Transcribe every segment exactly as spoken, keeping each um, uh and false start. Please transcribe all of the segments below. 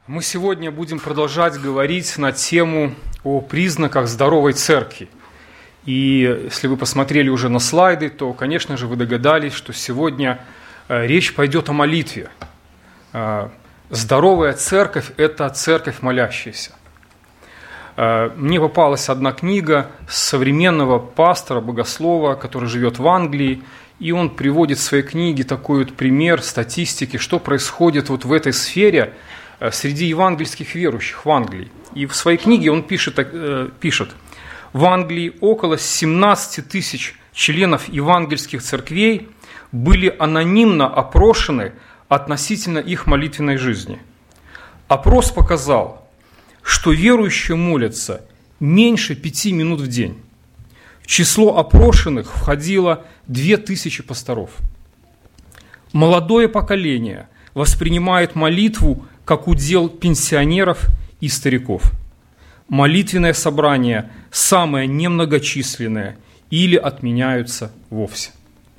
Мы сегодня будем продолжать говорить на тему о признаках здоровой церкви. И если вы посмотрели уже на слайды, то, конечно же, вы догадались, что сегодня речь пойдет о молитве. Здоровая церковь – это церковь молящаяся. Мне попалась одна книга современного пастора, богослова, который живет в Англии, и он приводит в своей книге такой вот пример статистики, что происходит вот в этой сфере среди евангельских верующих в Англии. И в своей книге он пишет, пишет: в Англии около семнадцать тысяч членов евангельских церквей были анонимно опрошены относительно их молитвенной жизни. Опрос показал, что верующие молятся меньше пяти минут в день. В число опрошенных входило две тысячи пасторов. Молодое поколение воспринимает молитву как удел пенсионеров и стариков. Молитвенные собрания самые немногочисленные или отменяются вовсе.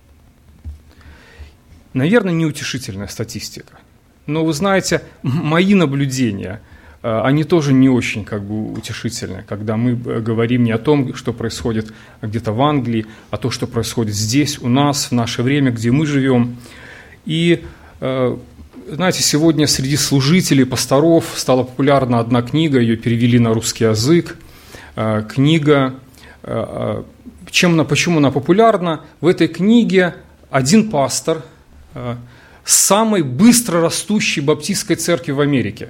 Наверное, неутешительная статистика. Но вы знаете, мои наблюдения, они тоже не очень как бы утешительные, когда мы говорим не о том, что происходит где-то в Англии, а то, что происходит здесь, у нас, в наше время, где мы живем. И знаете, сегодня среди служителей, пасторов стала популярна одна книга, ее перевели на русский язык. Книга, чем она, почему она популярна? В этой книге один пастор самой быстро растущей баптистской церкви в Америке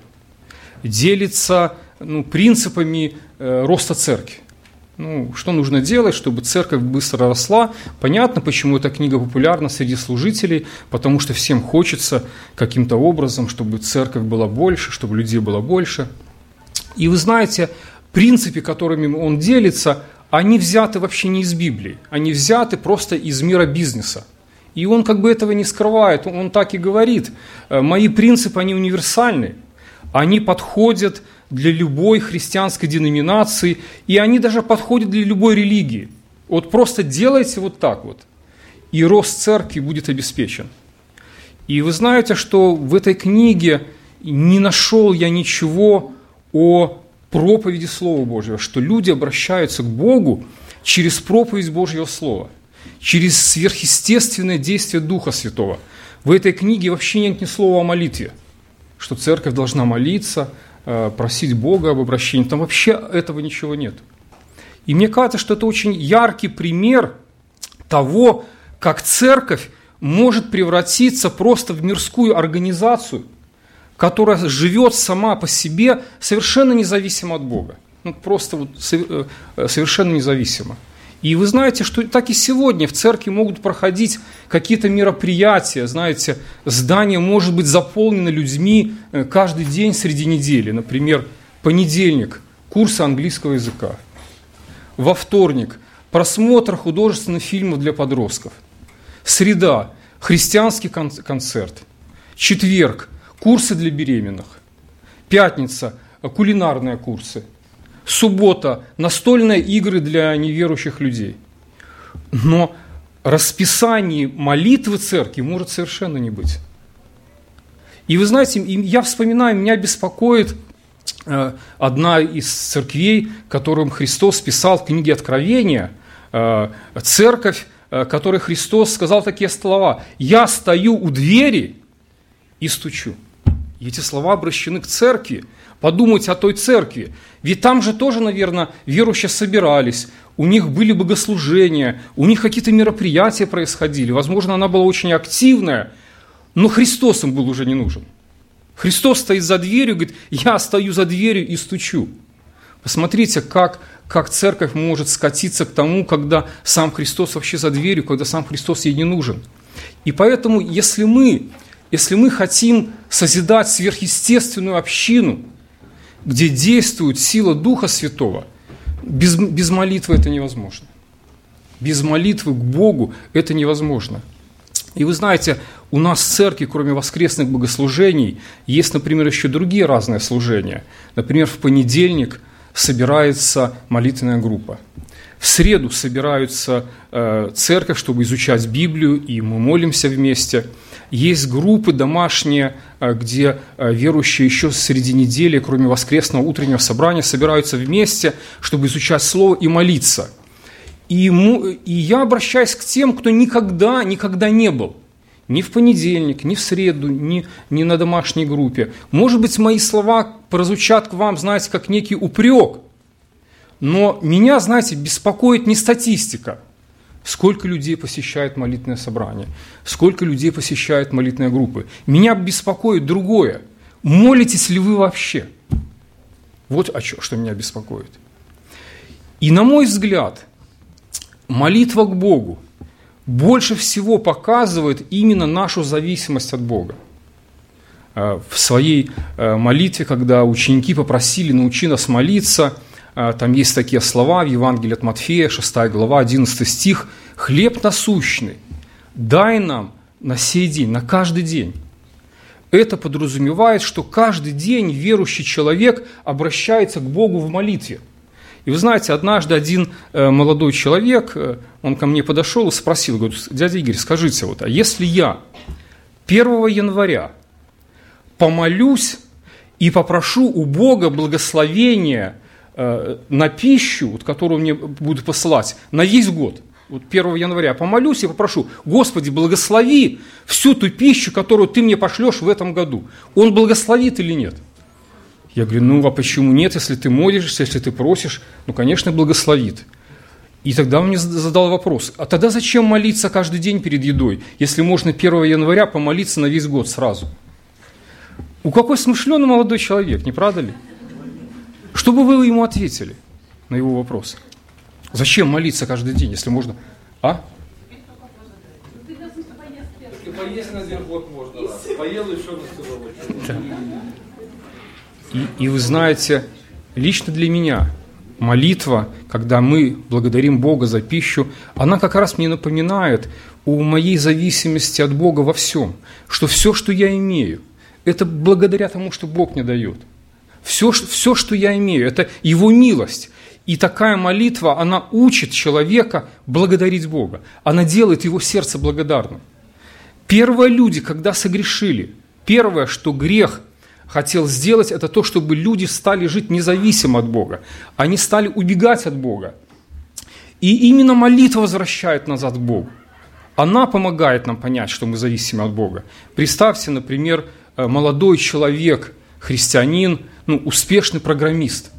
делится ну, принципами роста церкви. Ну, что нужно делать, чтобы церковь быстро росла? Понятно, почему эта книга популярна среди служителей, потому что всем хочется каким-то образом, чтобы церковь была больше, чтобы людей было больше. И вы знаете, принципы, которыми он делится, они взяты вообще не из Библии, они взяты просто из мира бизнеса. И он как бы этого не скрывает, он так и говорит: мои принципы, они универсальны, они подходят для любой христианской деноминации, и они даже подходят для любой религии. Вот просто делайте вот так вот, и рост церкви будет обеспечен. И вы знаете, что в этой книге не нашел я ничего о проповеди Слова Божьего, что люди обращаются к Богу через проповедь Божьего Слова, через сверхъестественное действие Духа Святого. В этой книге вообще нет ни слова о молитве, что церковь должна молиться, просить Бога об обращении. Там вообще этого ничего нет. И мне кажется, что это очень яркий пример того, как церковь может превратиться просто в мирскую организацию, которая живет сама по себе совершенно независимо от Бога. Ну, просто вот совершенно независимо. И вы знаете, что так и сегодня в церкви могут проходить какие-то мероприятия, знаете, здание может быть заполнено людьми каждый день среди недели. Например, понедельник – курсы английского языка. Во вторник – просмотр художественных фильмов для подростков. Среда – христианский концерт. Четверг – курсы для беременных. Пятница – кулинарные курсы. Суббота – настольные игры для неверующих людей. Но расписание молитвы церкви может совершенно не быть. И вы знаете, я вспоминаю, меня беспокоит одна из церквей, которым Христос писал в книге Откровения, церковь, которой Христос сказал такие слова: «Я стою у двери и стучу». И эти слова обращены к церкви. Подумайте о той церкви. Ведь там же тоже, наверное, верующие собирались, у них были богослужения, у них какие-то мероприятия происходили. Возможно, она была очень активная, но Христос им был уже не нужен. Христос стоит за дверью и говорит: я стою за дверью и стучу. Посмотрите, как, как церковь может скатиться к тому, когда сам Христос вообще за дверью, когда сам Христос ей не нужен. И поэтому, если мы, если мы хотим созидать сверхъестественную общину, где действует сила Духа Святого, без, без молитвы это невозможно. Без молитвы к Богу это невозможно. И вы знаете, у нас в церкви, кроме воскресных богослужений, есть, например, еще другие разные служения. Например, в понедельник собирается молитвенная группа. В среду собираются э, церковь, чтобы изучать Библию, и мы молимся вместе. Есть группы домашние, э, где э, верующие еще среди недели, кроме воскресного утреннего собрания, собираются вместе, чтобы изучать Слово и молиться. И, ему, и я обращаюсь к тем, кто никогда, никогда не был. Ни в понедельник, ни в среду, ни, ни на домашней группе. Может быть, мои слова прозвучат к вам, знаете, как некий упрек. Но меня, знаете, беспокоит не статистика. Сколько людей посещает молитвенное собрание, сколько людей посещает молитвенные группы. Меня беспокоит другое. Молитесь ли вы вообще? Вот что меня беспокоит. И на мой взгляд, молитва к Богу больше всего показывает именно нашу зависимость от Бога. В своей молитве, когда ученики попросили «научи нас молиться», там есть такие слова в Евангелии от Матфея, шестая глава, одиннадцатый стих. «Хлеб насущный дай нам на сей день, на каждый день». Это подразумевает, что каждый день верующий человек обращается к Богу в молитве. И вы знаете, однажды один молодой человек, он ко мне подошел и спросил, говорит: дядя Игорь, скажите, вот, а если я первого января помолюсь и попрошу у Бога благословения на пищу, вот, которую мне будут посылать, на весь год. Вот первого января помолюсь и попрошу: Господи, благослови всю ту пищу, которую Ты мне пошлешь в этом году. Он благословит или нет? Я говорю: ну а почему нет, если ты молишься, если ты просишь? Ну, конечно, благословит. И тогда он мне задал вопрос: а тогда зачем молиться каждый день перед едой, если можно первого января помолиться на весь год сразу? У какой смышленый молодой человек, не правда ли? Что бы вы ему ответили на его вопрос? Зачем молиться каждый день, если можно? А? Поесть на один год можно, поел еще на целый. И, и вы знаете, лично для меня молитва, когда мы благодарим Бога за пищу, она как раз мне напоминает о моей зависимости от Бога во всем, что все, что я имею, это благодаря тому, что Бог мне дает. Все, все, что я имею, это Его милость. И такая молитва, она учит человека благодарить Бога. Она делает его сердце благодарным. Первые люди, когда согрешили, первое, что грех хотел сделать, это то, чтобы люди стали жить независимо от Бога. Они стали убегать от Бога. И именно молитва возвращает назад к Богу. Она помогает нам понять, что мы зависимы от Бога. Представьте, например, молодой человек, христианин, ну, успешный программист.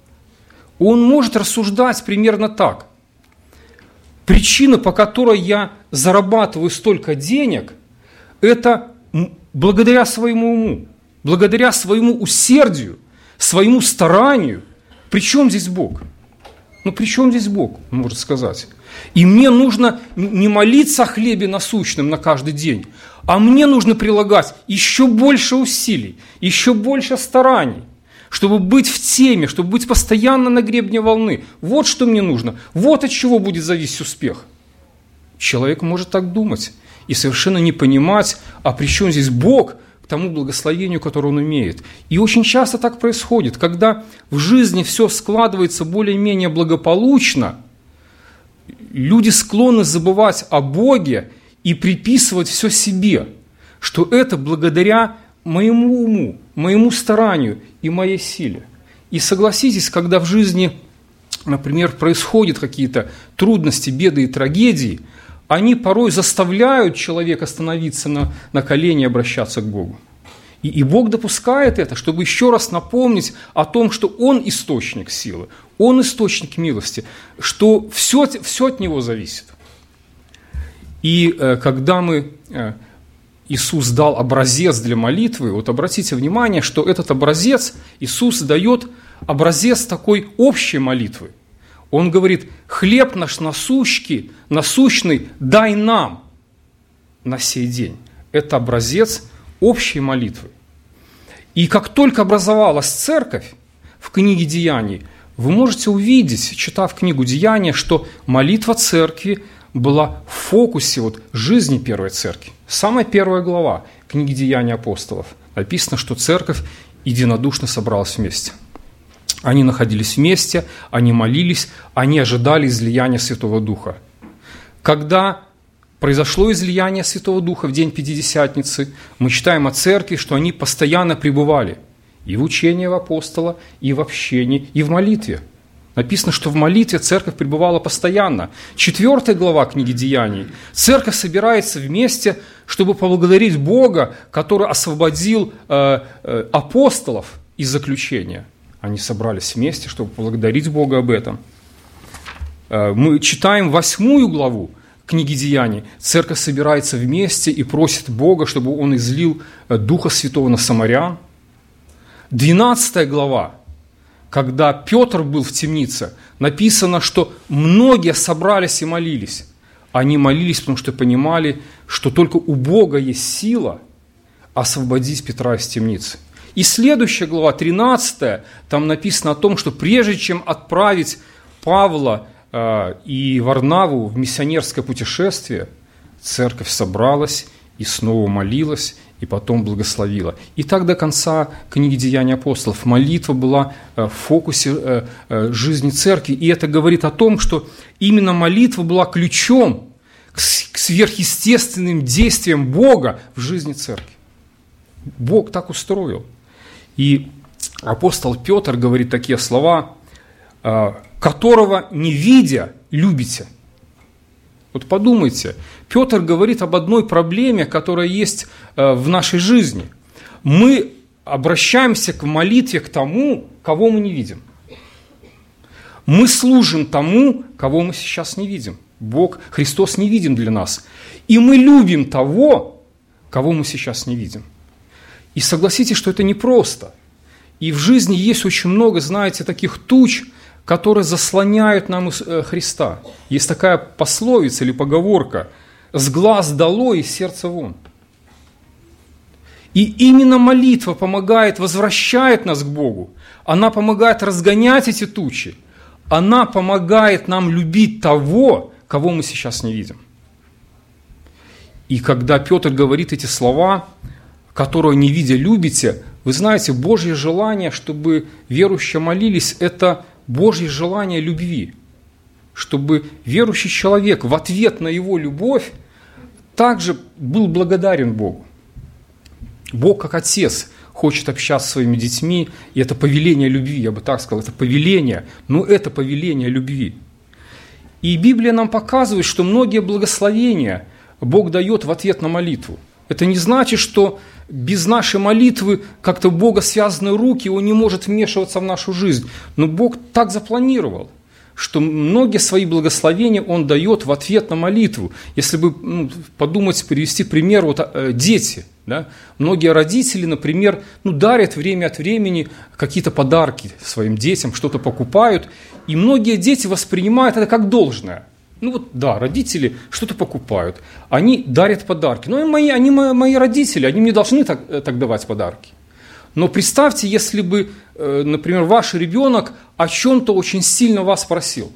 Он может рассуждать примерно так. Причина, по которой я зарабатываю столько денег, это благодаря своему уму, благодаря своему усердию, своему старанию. При чем здесь Бог? Ну, при чем здесь Бог, он может сказать. И мне нужно не молиться о хлебе насущном на каждый день, а мне нужно прилагать еще больше усилий, еще больше стараний, чтобы быть в теме, чтобы быть постоянно на гребне волны. Вот что мне нужно. Вот от чего будет зависеть успех. Человек может так думать и совершенно не понимать, а при чем здесь Бог к тому благословению, которое Он имеет. И очень часто так происходит, когда в жизни все складывается более-менее благополучно, люди склонны забывать о Боге и приписывать все себе, что это благодаря моему уму, моему старанию и моей силе. И согласитесь, когда в жизни, например, происходят какие-то трудности, беды и трагедии, они порой заставляют человека становиться на, на колени и обращаться к Богу. И, и Бог допускает это, чтобы еще раз напомнить о том, что Он источник силы, Он источник милости, что все, все от Него зависит. И э, когда мы... Э, Иисус дал образец для молитвы, вот обратите внимание, что этот образец, Иисус дает образец такой общей молитвы. Он говорит: хлеб наш насущный, насущный дай нам на сей день. Это образец общей молитвы. И как только образовалась церковь в книге Деяний, вы можете увидеть, читав книгу Деяния, что молитва церкви была в фокусе вот жизни первой церкви. Самая первая глава книги «Деяния апостолов» написано, что церковь единодушно собралась вместе. Они находились вместе, они молились, они ожидали излияния Святого Духа. Когда произошло излияние Святого Духа в день Пятидесятницы, мы читаем о церкви, что они постоянно пребывали и в учении апостола, и в общении, и в молитве. Написано, что в молитве церковь пребывала постоянно. Четвертая глава книги Деяний. Церковь собирается вместе, чтобы поблагодарить Бога, который освободил э, э, апостолов из заключения. Они собрались вместе, чтобы поблагодарить Бога об этом. Э, мы читаем восьмую главу книги Деяний. Церковь собирается вместе и просит Бога, чтобы Он излил Духа Святого на самарян. Двенадцатая глава. Когда Петр был в темнице, написано, что многие собрались и молились. Они молились, потому что понимали, что только у Бога есть сила освободить Петра из темницы. И следующая глава, тринадцатая, там написано о том, что прежде чем отправить Павла э, и Варнаву в миссионерское путешествие, церковь собралась и снова молилась, и потом благословила. И так до конца книги «Деяния апостолов». Молитва была в фокусе жизни церкви. И это говорит о том, что именно молитва была ключом к сверхъестественным действиям Бога в жизни церкви. Бог так устроил. И апостол Петр говорит такие слова: «которого не видя, любите». Вот подумайте, Петр говорит об одной проблеме, которая есть в нашей жизни. Мы обращаемся к молитве к тому, кого мы не видим. Мы служим тому, кого мы сейчас не видим. Бог, Христос не видим для нас. И мы любим того, кого мы сейчас не видим. И согласитесь, что это непросто. И в жизни есть очень много, знаете, таких туч, которые заслоняют нам Христа. Есть такая пословица или поговорка: «С глаз долой, из сердца вон». И именно молитва помогает, возвращает нас к Богу. Она помогает разгонять эти тучи. Она помогает нам любить того, кого мы сейчас не видим. И когда Петр говорит эти слова, «которого не видя любите», вы знаете, Божье желание, чтобы верующие молились, это Божье желание любви, чтобы верующий человек в ответ на его любовь также был благодарен Богу. Бог, как Отец, хочет общаться со своими детьми, и это повеление любви, я бы так сказал, это повеление, но это повеление любви. И Библия нам показывает, что многие благословения Бог дает в ответ на молитву. Это не значит, что без нашей молитвы как-то Бога связаны руки, Он не может вмешиваться в нашу жизнь. Но Бог так запланировал, что многие свои благословения Он дает в ответ на молитву. Если бы ну, подумать, привести пример, вот э, дети. Да? Многие родители, например, ну, дарят время от времени какие-то подарки своим детям, что-то покупают, и многие дети воспринимают это как должное. Ну вот, да, родители что-то покупают, они дарят подарки. Ну, мои, они мои родители, они мне должны так, так давать подарки. Но представьте, если бы, например, ваш ребенок о чем-то очень сильно вас просил.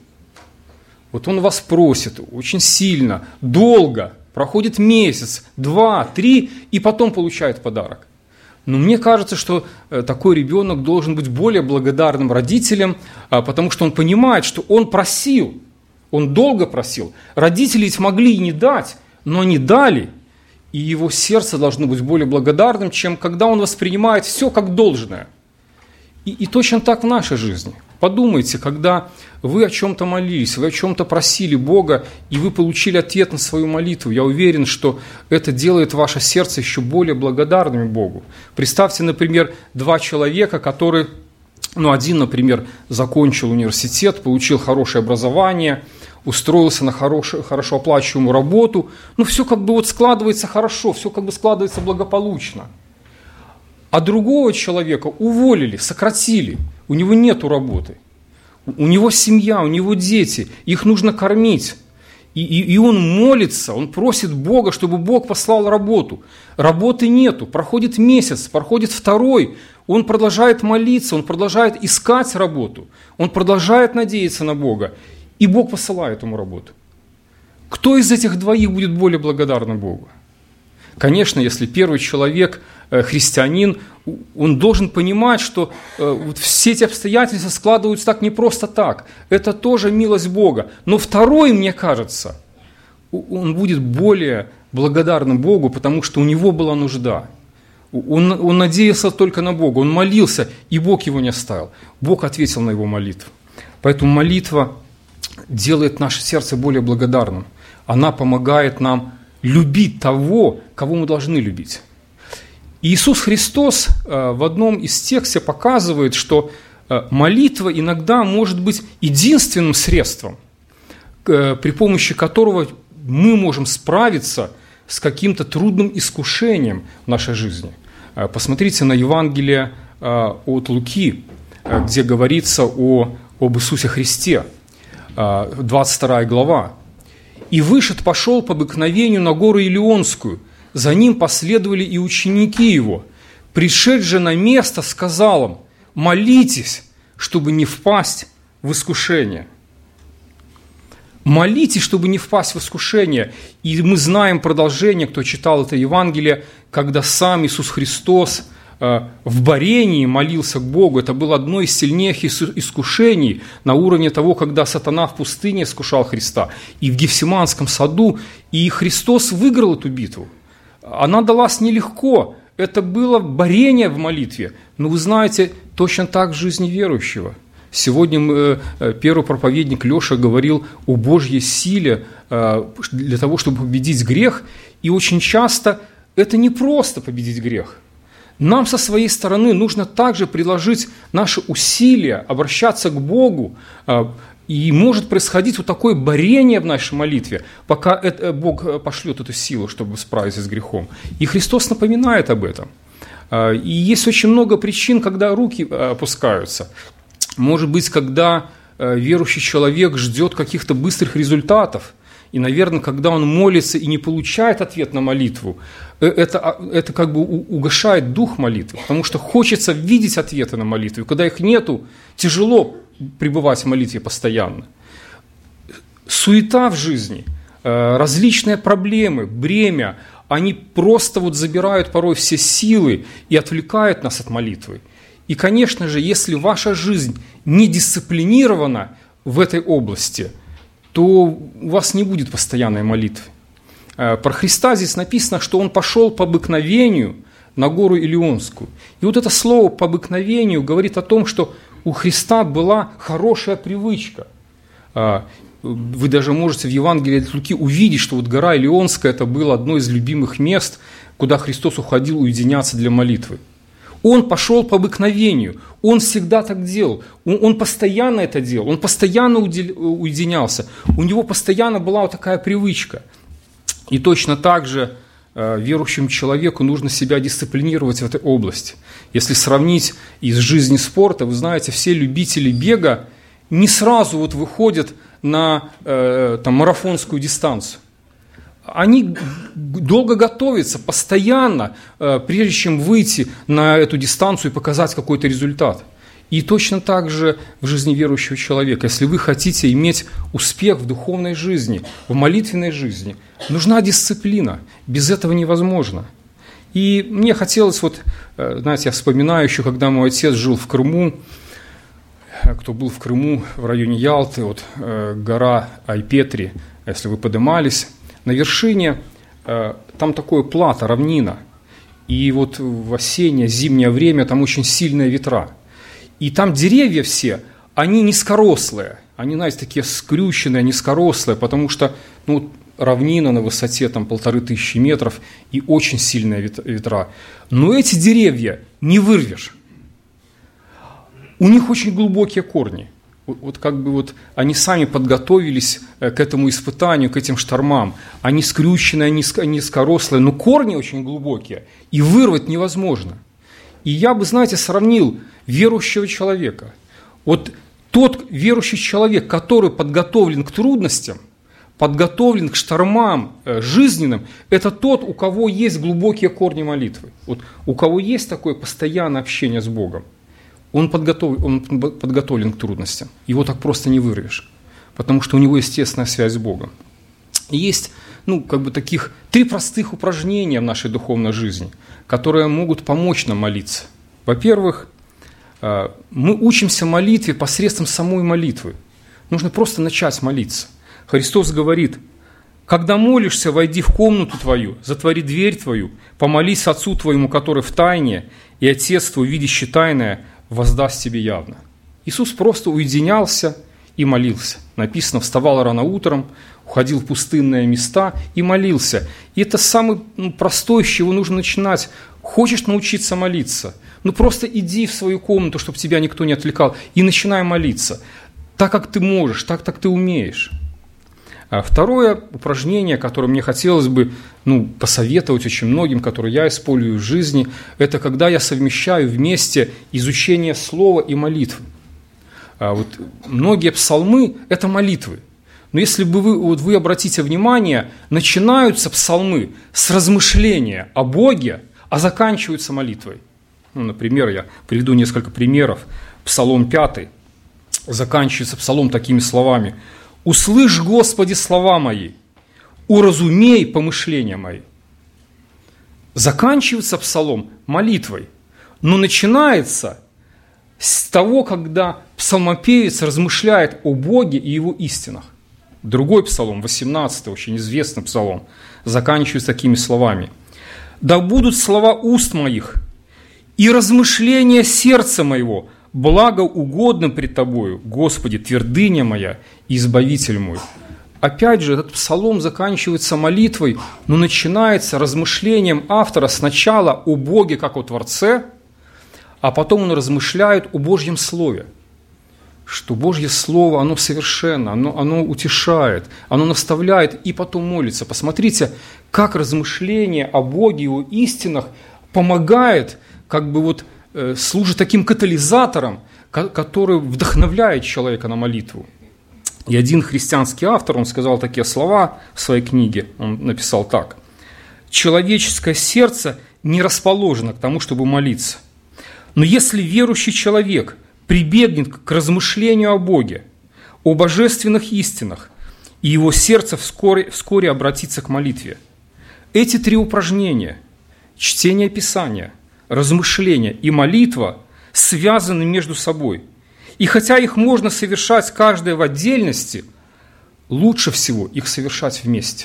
Вот он вас просит очень сильно, долго, проходит месяц, два, три, и потом получает подарок. Но мне кажется, что такой ребенок должен быть более благодарным родителям, потому что он понимает, что он просил. Он долго просил. Родители ведь могли и не дать, но они дали. И его сердце должно быть более благодарным, чем когда он воспринимает все как должное. И, и точно так в нашей жизни. Подумайте, когда вы о чем-то молились, вы о чем-то просили Бога, и вы получили ответ на свою молитву, я уверен, что это делает ваше сердце еще более благодарным Богу. Представьте, например, два человека, которые... Ну, один, например, закончил университет, получил хорошее образование, устроился на хорошую, хорошо оплачиваемую работу. Ну, все как бы вот складывается хорошо, все как бы складывается благополучно. А другого человека уволили, сократили, у него нету работы. У него семья, у него дети, их нужно кормить. И, и, и он молится, он просит Бога, чтобы Бог послал работу. Работы нету, проходит месяц, проходит второй. Он продолжает молиться, он продолжает искать работу, он продолжает надеяться на Бога. И Бог посылает ему работу. Кто из этих двоих будет более благодарным Богу? Конечно, если первый человек, христианин, он должен понимать, что вот все эти обстоятельства складываются так не просто так. Это тоже милость Бога. Но второй, мне кажется, он будет более благодарным Богу, потому что у него была нужда. Он, он надеялся только на Бога, он молился, и Бог его не оставил. Бог ответил на его молитву. Поэтому молитва делает наше сердце более благодарным. Она помогает нам любить того, кого мы должны любить. И Иисус Христос в одном из текстов показывает, что молитва иногда может быть единственным средством, при помощи которого мы можем справиться с каким-то трудным искушением в нашей жизни. Посмотрите на Евангелие от Луки, где говорится о, об Иисусе Христе, двадцать вторая глава. «И вышед пошел по обыкновению на гору Илионскую, за ним последовали и ученики его. Пришед же на место, сказал им: молитесь, чтобы не впасть в искушение». Молитесь, чтобы не впасть в искушение. И мы знаем продолжение, кто читал это Евангелие, когда сам Иисус Христос э, в борении молился к Богу. Это было одно из сильнейших искушений на уровне того, когда сатана в пустыне искушал Христа. И в Гефсиманском саду. И Христос выиграл эту битву. Она далась нелегко. Это было борение в молитве. Но вы знаете, точно так в жизни верующего. Сегодня первый проповедник Леша говорил о Божьей силе для того, чтобы победить грех. И очень часто это не просто победить грех. Нам со своей стороны нужно также приложить наши усилия, обращаться к Богу. И может происходить вот такое борение в нашей молитве, пока Бог пошлет эту силу, чтобы справиться с грехом. И Христос напоминает об этом. И есть очень много причин, когда руки опускаются. Может быть, когда верующий человек ждет каких-то быстрых результатов, и, наверное, когда он молится и не получает ответ на молитву, это, это как бы угашает дух молитвы, потому что хочется видеть ответы на молитву. Когда их нету, тяжело пребывать в молитве постоянно. Суета в жизни, различные проблемы, бремя, они просто вот забирают порой все силы и отвлекают нас от молитвы. И, конечно же, если ваша жизнь не дисциплинирована в этой области, то у вас не будет постоянной молитвы. Про Христа здесь написано, что Он пошел по обыкновению на гору Илионскую. И вот это слово «по обыкновению» говорит о том, что у Христа была хорошая привычка. Вы даже можете в Евангелии от Луки увидеть, что вот гора Илионская – это было одно из любимых мест, куда Христос уходил уединяться для молитвы. Он пошел по обыкновению, он всегда так делал, он, он постоянно это делал, он постоянно уединялся, у него постоянно была вот такая привычка. И точно так же э, верующему человеку нужно себя дисциплинировать в этой области. Если сравнить из жизни спорта, вы знаете, все любители бега не сразу вот выходят на э, там, марафонскую дистанцию. Они долго готовятся, постоянно, прежде чем выйти на эту дистанцию и показать какой-то результат. И точно так же в жизни верующего человека. Если вы хотите иметь успех в духовной жизни, в молитвенной жизни, нужна дисциплина. Без этого невозможно. И мне хотелось, вот, знаете, я вспоминаю еще, когда мой отец жил в Крыму, кто был в Крыму, в районе Ялты, вот, гора Айпетри, если вы поднимались, на вершине э, там такое плато, равнина. И вот в осеннее, зимнее время там очень сильные ветра. И там деревья все, они низкорослые. Они, знаете, такие скрюченные, низкорослые, потому что ну, равнина на высоте там, полторы тысячи метров и очень сильные ветра. Но эти деревья не вырвешь. У них очень глубокие корни. Вот как бы вот они сами подготовились к этому испытанию, к этим штормам. Они скрюченные, низко, низкорослые, но корни очень глубокие, и вырвать невозможно. И я бы, знаете, сравнил верующего человека. Вот тот верующий человек, который подготовлен к трудностям, подготовлен к штормам жизненным, это тот, у кого есть глубокие корни молитвы. Вот у кого есть такое постоянное общение с Богом. Он подготовлен, он подготовлен к трудностям. Его так просто не вырвешь, потому что у него естественная связь с Богом. И есть ну, как бы таких, три простых упражнения в нашей духовной жизни, которые могут помочь нам молиться. Во-первых, мы учимся молитве посредством самой молитвы. Нужно просто начать молиться. Христос говорит: когда молишься, войди в комнату твою, затвори дверь твою, помолись Отцу твоему, который в тайне, и Отец твой, видящий тайное, воздаст тебе явно. Иисус просто уединялся и молился. Написано, вставал рано утром, уходил в пустынные места и молился. И это самый ну, простой, с чего нужно начинать. Хочешь научиться молиться? Ну просто иди в свою комнату, чтобы тебя никто не отвлекал, и начинай молиться. Так, как ты можешь, так, как ты умеешь. А второе упражнение, которое мне хотелось бы ну, посоветовать очень многим, которое я использую в жизни, это когда я совмещаю вместе изучение слова и молитвы. А вот многие псалмы – это молитвы. Но если бы вы, вот вы обратите внимание, начинаются псалмы с размышления о Боге, а заканчиваются молитвой. Ну, например, я приведу несколько примеров. Псалом пятый. Заканчивается псалом такими словами: «Услышь, Господи, слова мои, уразумей помышления мои». Заканчивается псалом молитвой, но начинается с того, когда псалмопевец размышляет о Боге и Его истинах. Другой псалом, восемнадцатый, очень известный псалом, заканчивается такими словами: «Да будут слова уст моих и размышления сердца моего благоугодным пред Тобою, Господи, твердыня моя и избавитель мой». Опять же, этот псалом заканчивается молитвой, но начинается размышлением автора сначала о Боге как о Творце, а потом он размышляет о Божьем Слове, что Божье Слово, оно совершенно, оно, оно утешает, оно наставляет и потом молится. Посмотрите, как размышление о Боге и о истинах помогает, как бы вот э, служит таким катализатором, ко- который вдохновляет человека на молитву. И один христианский автор, он сказал такие слова в своей книге, он написал так: «Человеческое сердце не расположено к тому, чтобы молиться. Но если верующий человек прибегнет к размышлению о Боге, о божественных истинах, и его сердце вскоре, вскоре обратится к молитве». Эти три упражнения – чтение Писания, размышление и молитва – связаны между собой. И хотя их можно совершать каждое в отдельности, лучше всего их совершать вместе.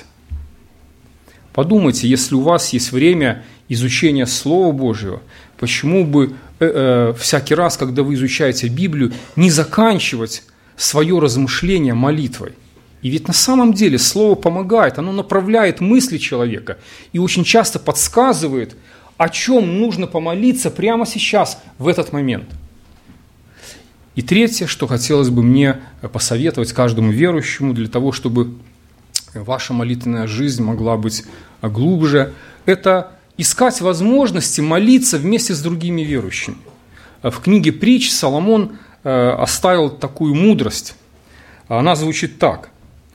Подумайте, если у вас есть время изучения Слова Божьего, почему бы э, э, всякий раз, когда вы изучаете Библию, не заканчивать свое размышление молитвой? И ведь на самом деле Слово помогает, оно направляет мысли человека и очень часто подсказывает, о чем нужно помолиться прямо сейчас, в этот момент. И третье, что хотелось бы мне посоветовать каждому верующему для того, чтобы ваша молитвенная жизнь могла быть глубже, это искать возможности молиться вместе с другими верующими. В книге «Притч» Соломон оставил такую мудрость. Она звучит так: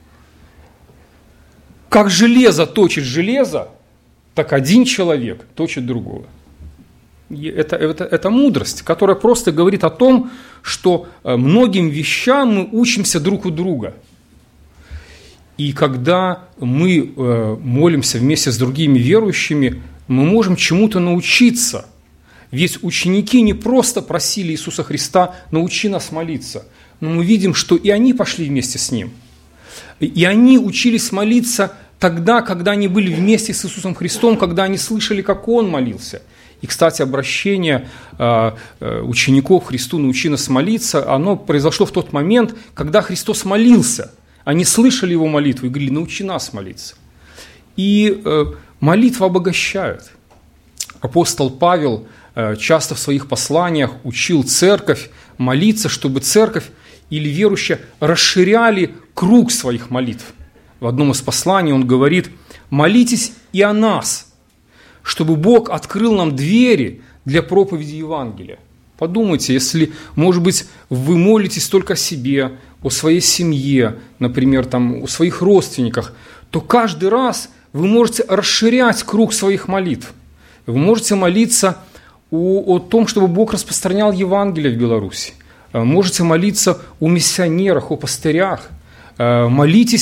«Как железо точит железо, так один человек точит другого». Это, это, это мудрость, которая просто говорит о том, что многим вещам мы учимся друг у друга. И когда мы молимся вместе с другими верующими, мы можем чему-то научиться. Ведь ученики не просто просили Иисуса Христа: научи нас молиться. Но мы видим, что и они пошли вместе с Ним. И они учились молиться тогда, когда они были вместе с Иисусом Христом, когда они слышали, как Он молился. И, кстати, обращение учеников к Христу «научи нас молиться», оно произошло в тот момент, когда Христос молился. Они слышали Его молитву и говорили: научи нас молиться. И молитва обогащает. Апостол Павел часто в своих посланиях учил церковь молиться, чтобы церковь или верующие расширяли круг своих молитв. В одном из посланий он говорит: молитесь и о нас, чтобы Бог открыл нам двери для проповеди Евангелия. Подумайте, если, может быть, вы молитесь только о себе, о своей семье, например, там, о своих родственниках, то каждый раз вы можете расширять круг своих молитв. Вы можете молиться о, о том, чтобы Бог распространял Евангелие в Беларуси. Можете молиться о миссионерах, о пастырях. Молитесь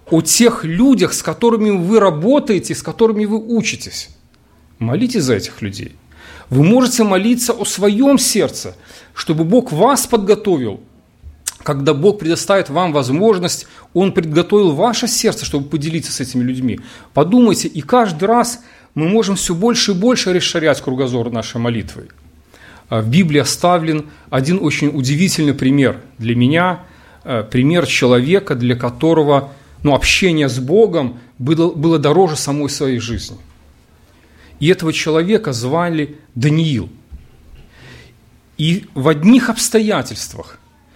о тех людях, с которыми вы работаете, с которыми вы учитесь. Молитесь за этих людей. Вы можете молиться о своем сердце, чтобы Бог вас подготовил. Когда Бог предоставит вам возможность, Он подготовил ваше сердце, чтобы поделиться с этими людьми. Подумайте, и каждый раз мы можем все больше и больше расширять кругозор нашей молитвой. В Библии оставлен один очень удивительный пример для меня, пример человека, для которого ну, общение с Богом было, было дороже самой своей жизни. И этого человека звали Даниил. И в одних обстоятельствах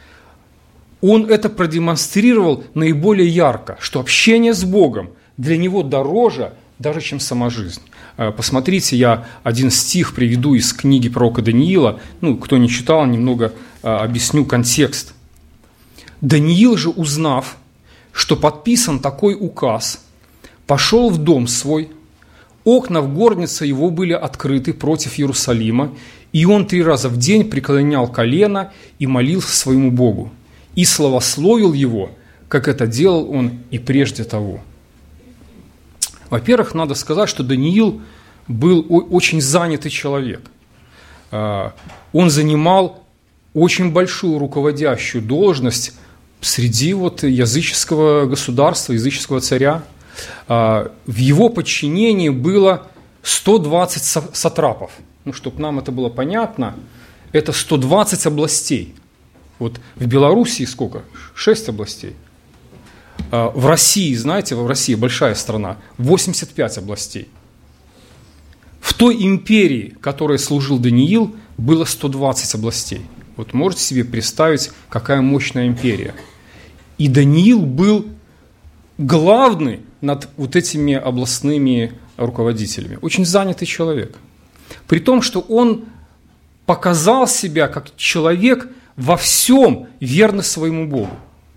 он это продемонстрировал наиболее ярко, что общение с Богом для него дороже даже, чем сама жизнь. Посмотрите, я один стих приведу из книги пророка Даниила. Ну, кто не читал, немного объясню контекст. «Даниил же, узнав, что подписан такой указ, пошел в дом свой, окна в горнице его были открыты против Иерусалима, и он три раза в день преклонял колено и молился своему Богу, и славословил его, как это делал он и прежде того». Во-первых, надо сказать, что Даниил был очень занятый человек. Он занимал очень большую руководящую должность среди вот языческого государства, языческого царя. В его подчинении было сто двадцать сатрапов. Ну, чтобы нам это было понятно, это сто двадцать областей. Вот в Белоруссии сколько? Шесть областей. В России, знаете, в России большая страна, восемьдесят пять областей. В той империи, которой служил Даниил, было сто двадцать областей. Вот можете себе представить, какая мощная империя. И Даниил был главный над вот этими областными руководителями. Очень занятый человек. При том, что он показал себя как человек во всем верный своему Богу.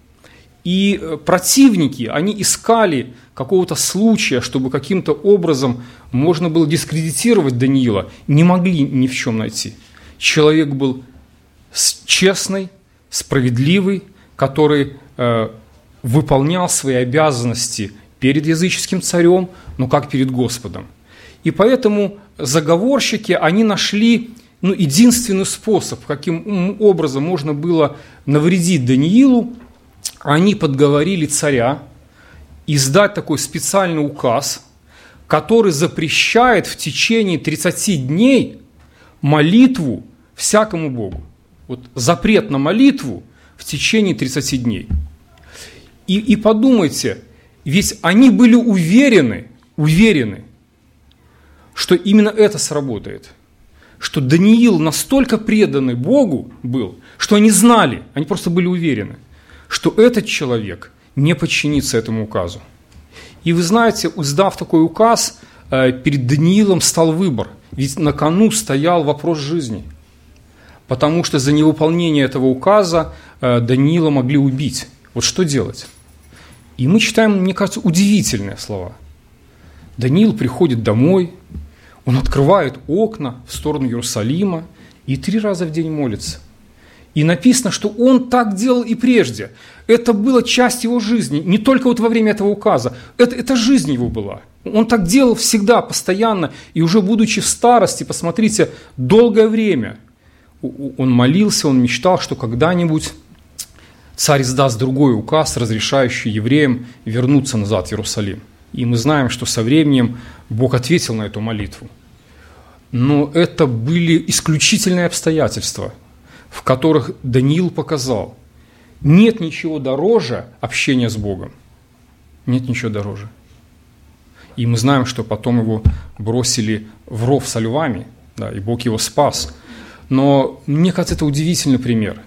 И противники, они искали какого-то случая, чтобы каким-то образом можно было дискредитировать Даниила, не могли ни в чем найти. Человек был честный, справедливый, который э, выполнял свои обязанности перед языческим царем, но как перед Господом. И поэтому заговорщики, они нашли ну, единственный способ, каким образом можно было навредить Даниилу. Они подговорили царя издать такой специальный указ, который запрещает в течение тридцати дней молитву всякому Богу. Вот запрет на молитву в течение тридцати дней. И, и подумайте, ведь они были уверены, уверены, что именно это сработает. Что Даниил настолько преданный Богу был, что они знали, они просто были уверены, что этот человек не подчинится этому указу. И вы знаете, издав такой указ, перед Даниилом стал выбор. Ведь на кону стоял вопрос жизни. Потому что за невыполнение этого указа Даниила могли убить. Вот что делать? И мы читаем, мне кажется, удивительные слова. Даниил приходит домой, он открывает окна в сторону Иерусалима и три раза в день молится. И написано, что он так делал и прежде. Это была часть его жизни, не только вот во время этого указа. Это, это жизнь его была. Он так делал всегда, постоянно. И уже будучи в старости, посмотрите, долгое время он молился, он мечтал, что когда-нибудь царь издаст другой указ, разрешающий евреям вернуться назад в Иерусалим. И мы знаем, что со временем Бог ответил на эту молитву. Но это были исключительные обстоятельства, в которых Даниил показал, нет ничего дороже общения с Богом. Нет ничего дороже. И мы знаем, что потом его бросили в ров со львами, да, и Бог его спас. Но мне кажется, это удивительный пример.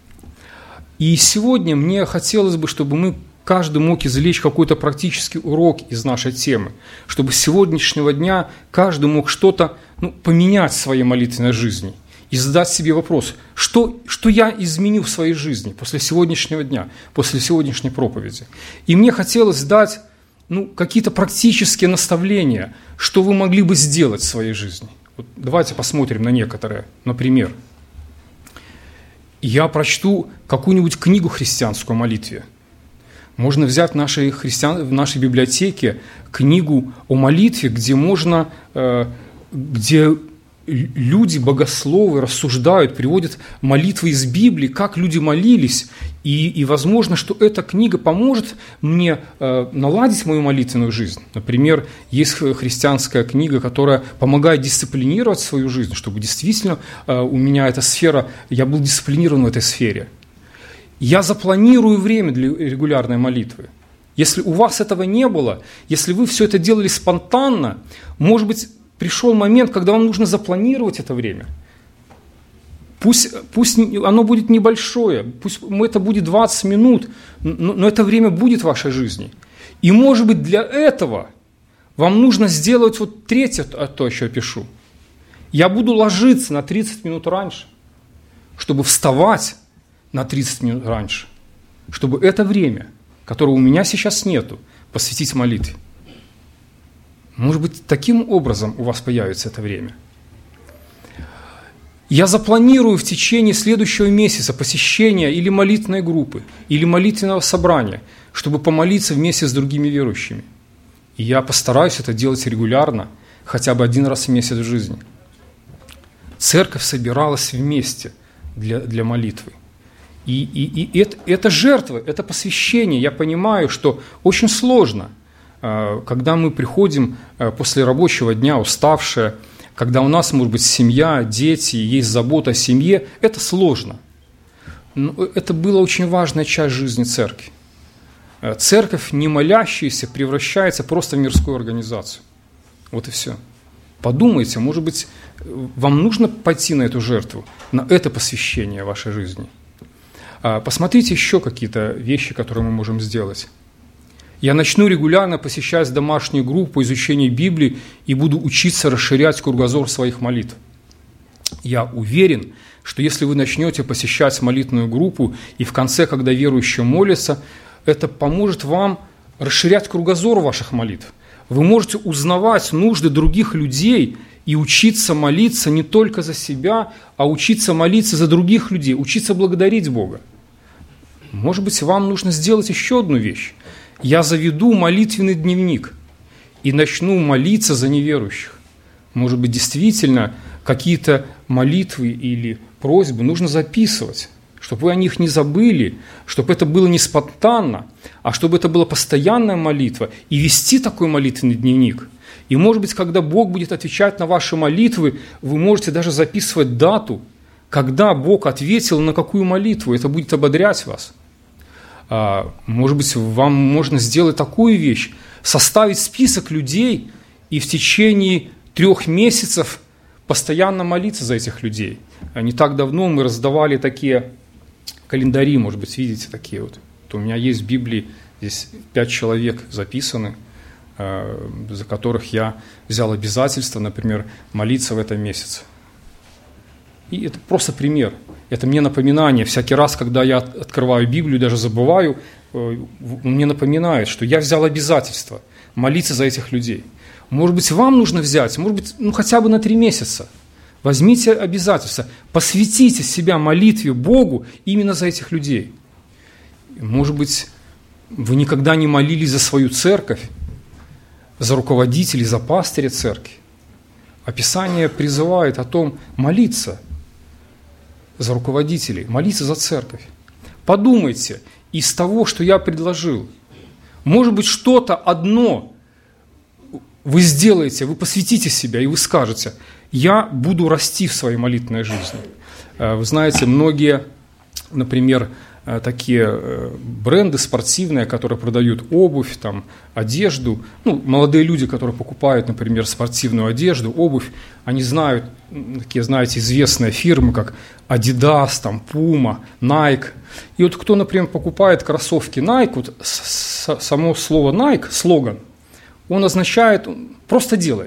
И сегодня мне хотелось бы, чтобы мы, каждый мог извлечь какой-то практический урок из нашей темы, чтобы с сегодняшнего дня каждый мог что-то ну, поменять в своей молитвенной жизни. И задать себе вопрос, что, что я изменю в своей жизни после сегодняшнего дня, после сегодняшней проповеди. И мне хотелось дать ну, какие-то практические наставления, что вы могли бы сделать в своей жизни. Вот давайте посмотрим на некоторые. Например, я прочту какую-нибудь книгу христианскую о молитве. Можно взять в нашей, христиан... в нашей библиотеке книгу о молитве, где можно, где люди, богословы рассуждают, приводят молитвы из Библии, как люди молились, и, и возможно, что эта книга поможет мне э, наладить мою молитвенную жизнь. Например, есть христианская книга, которая помогает дисциплинировать свою жизнь, чтобы действительно э, у меня эта сфера, я был дисциплинирован в этой сфере. Я запланирую время для регулярной молитвы. Если у вас этого не было, если вы все это делали спонтанно, может быть, пришел момент, когда вам нужно запланировать это время. Пусть, пусть оно будет небольшое, пусть это будет двадцать минут, но, но это время будет в вашей жизни. И, может быть, для этого вам нужно сделать вот третье, то, что я пишу. Я буду ложиться на тридцать минут раньше, чтобы вставать на тридцать минут раньше, чтобы это время, которого у меня сейчас нету, посвятить молитве. Может быть, таким образом у вас появится это время. Я запланирую в течение следующего месяца посещение или молитвенной группы, или молитвенного собрания, чтобы помолиться вместе с другими верующими. И я постараюсь это делать регулярно, хотя бы один раз в месяц в жизни. Церковь собиралась вместе для, для молитвы. И, и, и это, это жертва, это посвящение. Я понимаю, что очень сложно, когда мы приходим после рабочего дня уставшие, когда у нас, может быть, семья, дети, есть забота о семье, это сложно. Но это была очень важная часть жизни церкви. Церковь, не молящаяся, превращается просто в мирскую организацию. Вот и все. Подумайте, может быть, вам нужно пойти на эту жертву, на это посвящение вашей жизни. Посмотрите еще какие-то вещи, которые мы можем сделать. Я начну регулярно посещать домашнюю группу по изучению Библии и буду учиться расширять кругозор своих молитв. Я уверен, что если вы начнете посещать молитвенную группу, и в конце, когда верующие молятся, это поможет вам расширять кругозор ваших молитв. Вы можете узнавать нужды других людей и учиться молиться не только за себя, а учиться молиться за других людей, учиться благодарить Бога. Может быть, вам нужно сделать еще одну вещь. Я заведу молитвенный дневник и начну молиться за неверующих. Может быть, действительно, какие-то молитвы или просьбы нужно записывать, чтобы вы о них не забыли, чтобы это было не спонтанно, а чтобы это была постоянная молитва, и вести такой молитвенный дневник. И, может быть, когда Бог будет отвечать на ваши молитвы, вы можете даже записывать дату, когда Бог ответил на какую молитву. Это будет ободрять вас. Может быть, вам можно сделать такую вещь, составить список людей и в течение трех месяцев постоянно молиться за этих людей. Не так давно мы раздавали такие календари, может быть, видите, такие вот. Вот у меня есть в Библии, здесь пять человек записаны, за которых я взял обязательство, например, молиться в этом месяце. И это просто пример. Это мне напоминание. Всякий раз, когда я открываю Библию, даже забываю, мне напоминает, что я взял обязательство молиться за этих людей. Может быть, вам нужно взять, может быть, ну, хотя бы на три месяца. Возьмите обязательство, посвятите себя молитве Богу именно за этих людей. Может быть, вы никогда не молились за свою церковь, за руководителей, за пастыря церкви. А Писание призывает о том молиться за руководителей, молиться за церковь. Подумайте, из того, что я предложил, может быть, что-то одно вы сделаете, вы посвятите себя, и вы скажете: я буду расти в своей молитвенной жизни. Вы знаете, многие, например, такие бренды спортивные, которые продают обувь, там, одежду, ну, молодые люди, которые покупают, например, спортивную одежду, обувь, они знают, такие, знаете, известные фирмы, как Adidas, там, Puma, Nike. И вот кто, например, покупает кроссовки Nike, вот само слово Nike, слоган, он означает «просто делай».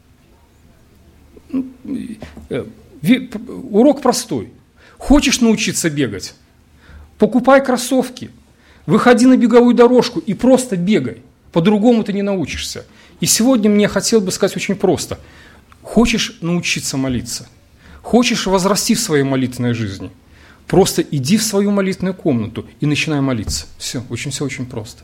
Урок простой. Хочешь научиться бегать? Покупай кроссовки, выходи на беговую дорожку и просто бегай. По-другому ты не научишься. И сегодня мне хотел бы сказать очень просто. Хочешь научиться молиться? Хочешь возрасти в своей молитвенной жизни? Просто иди в свою молитвенную комнату и начинай молиться. Все, очень все очень просто.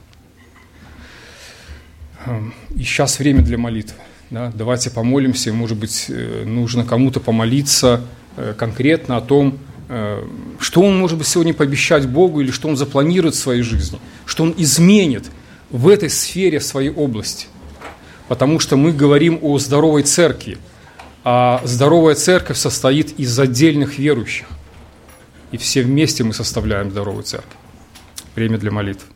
И сейчас время для молитвы. Да? Давайте помолимся, может быть, нужно кому-то помолиться конкретно о том, что он, может быть, сегодня пообещать Богу или что он запланирует в своей жизни, что он изменит в этой сфере своей области. Потому что мы говорим о здоровой церкви, а здоровая церковь состоит из отдельных верующих. И все вместе мы составляем здоровую церковь. Время для молитвы.